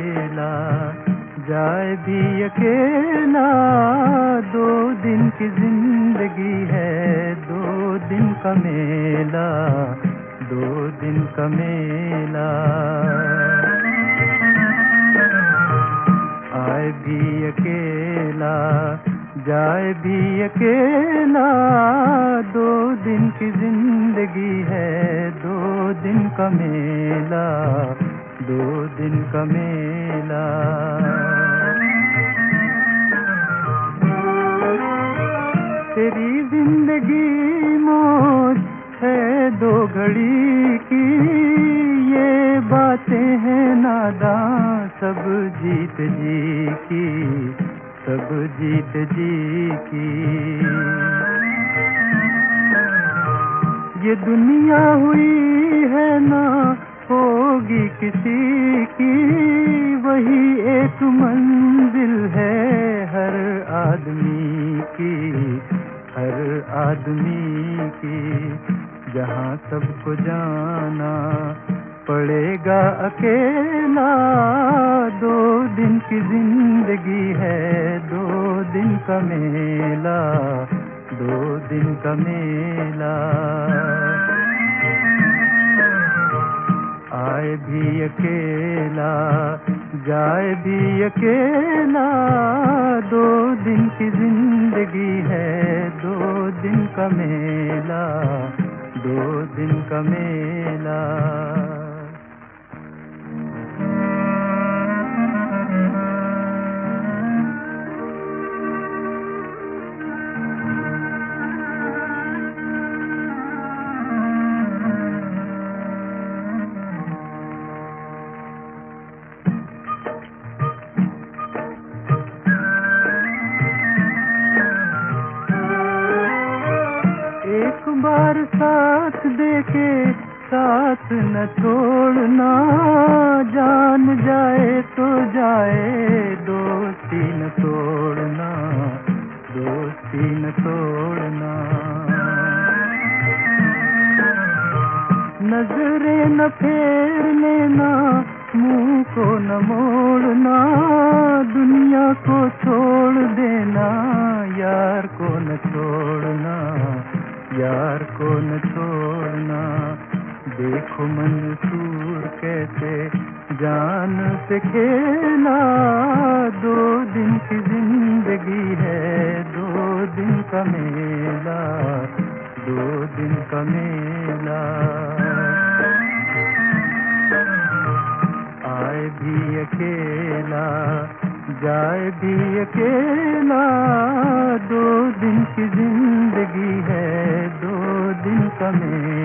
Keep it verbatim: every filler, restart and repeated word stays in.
अकेला, जाए भी अकेला। दो दिन की जिंदगी है, दो दिन का मेला, दो दिन का मेला। आए भी अकेला, जाए भी अकेला। दो दिन की जिंदगी है, दो दिन का मेला, दो दिन का मेला। तेरी जिंदगी मौज है दो घड़ी की, ये बातें हैं नादां सब जीत जी की, सब जीत जी की। ये दुनिया हुई है ना होगी किसी की, वही एक मंजिल है हर आदमी की, हर आदमी की। जहाँ सबको जाना पड़ेगा अकेला, दो दिन की जिंदगी है, दो दिन का मेला, दो दिन का मेला। आए भी अकेला, जाए भी अकेला। दो दिन की जिंदगी है, दो दिन का मेला, दो दिन का मेला। एक बार साथ देके साथ न छोड़ना, जान जाए तो जाए दोस्ती न तोड़ना, दोस्ती न तोड़ना। नजरें न फेर लेना, मुंह को न मोड़ना, दुनिया को छोड़ देना, यार को न छोड़ना, यार को न छोड़ना। देखो मंसूर कैसे जान से खेला, दो दिन की जिंदगी है, दो दिन का मेला, दो दिन का मेला। आए भी अकेला, जाए भी अकेला। दो दिन की जिंदगी है, दो दिन का मेला।